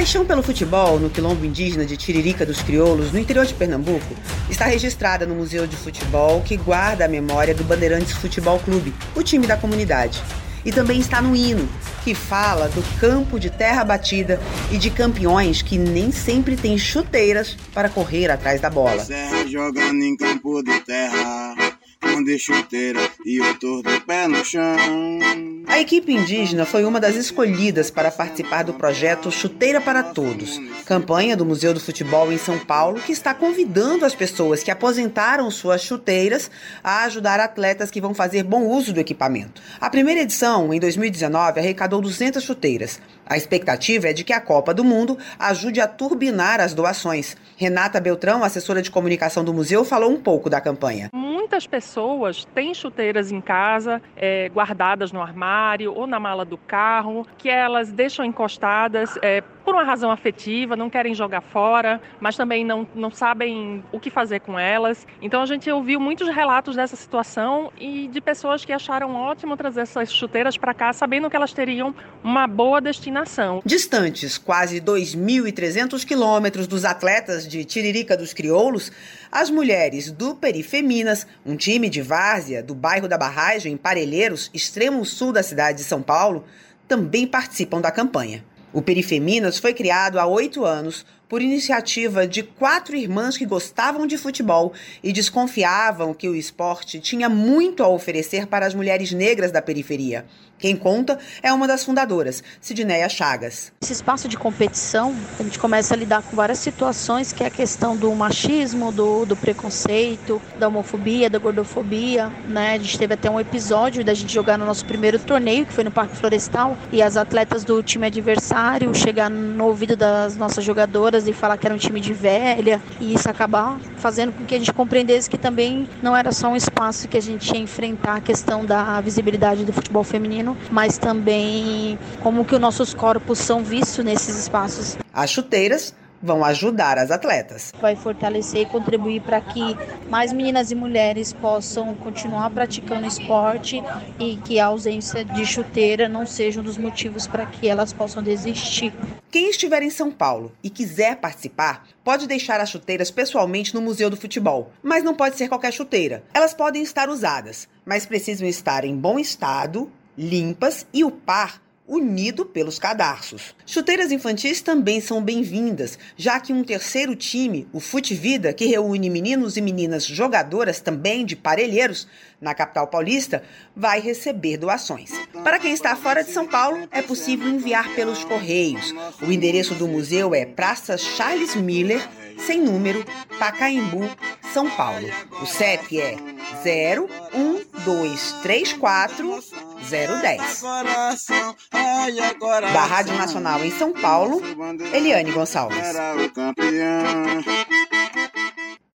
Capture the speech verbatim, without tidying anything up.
paixão pelo futebol no quilombo indígena de Tiririca dos Crioulos, no interior de Pernambuco, está registrada no Museu de Futebol, que guarda a memória do Bandeirantes Futebol Clube, o time da comunidade. E também está no hino, que fala do campo de terra batida e de campeões que nem sempre têm chuteiras para correr atrás da bola. Serra jogando em campo de terra, onde chuteira e o torto do pé no chão. A equipe indígena foi uma das escolhidas para participar do projeto Chuteira para Todos, campanha do Museu do Futebol em São Paulo, que está convidando as pessoas que aposentaram suas chuteiras a ajudar atletas que vão fazer bom uso do equipamento. A primeira edição, em dois mil e dezenove, arrecadou duzentas chuteiras. A expectativa é de que a Copa do Mundo ajude a turbinar as doações. Renata Beltrão, assessora de comunicação do museu, falou um pouco da campanha. Muitas pessoas têm chuteiras em casa, é, guardadas no armário ou na mala do carro, que elas deixam encostadas é, por uma razão afetiva, não querem jogar fora, mas também não, não sabem o que fazer com elas. Então a gente ouviu muitos relatos dessa situação e de pessoas que acharam ótimo trazer essas chuteiras para cá, sabendo que elas teriam uma boa destinação. Distantes quase dois mil e trezentos quilômetros dos atletas de Tiririca dos Crioulos, as mulheres do Perifeminas, um time de várzea do bairro da Barragem, em Parelheiros, extremo sul da cidade de São Paulo, também participam da campanha. O Perifeminas foi criado há oito anos por iniciativa de quatro irmãs que gostavam de futebol e desconfiavam que o esporte tinha muito a oferecer para as mulheres negras da periferia. Quem conta é uma das fundadoras, Sidneia Chagas. Esse espaço de competição, a gente começa a lidar com várias situações, que é a questão do machismo, do, do preconceito, da homofobia, da gordofobia, né? A gente teve até um episódio da gente jogar no nosso primeiro torneio, que foi no Parque Florestal, e as atletas do time adversário chegar no ouvido das nossas jogadoras e falar que era um time de velha, e isso acabar fazendo com que a gente compreendesse que também não era só um espaço que a gente ia enfrentar a questão da visibilidade do futebol feminino, mas também como que os nossos corpos são vistos nesses espaços. As chuteiras vão ajudar as atletas. Vai fortalecer e contribuir para que mais meninas e mulheres possam continuar praticando esporte e que a ausência de chuteira não seja um dos motivos para que elas possam desistir. Quem estiver em São Paulo e quiser participar, pode deixar as chuteiras pessoalmente no Museu do Futebol, mas não pode ser qualquer chuteira. Elas podem estar usadas, mas precisam estar em bom estado, limpas e o par unido pelos cadarços. Chuteiras infantis também são bem-vindas, já que um terceiro time, o Futvida, que reúne meninos e meninas jogadoras também de Parelheiros, na capital paulista, vai receber doações. Para quem está fora de São Paulo, é possível enviar pelos Correios. O endereço do museu é Praça Charles Miller, sem número, Pacaembu, São Paulo. O C E P é zero um dois três quatro zero dez. Da Rádio Nacional em São Paulo, Eliane Gonçalves.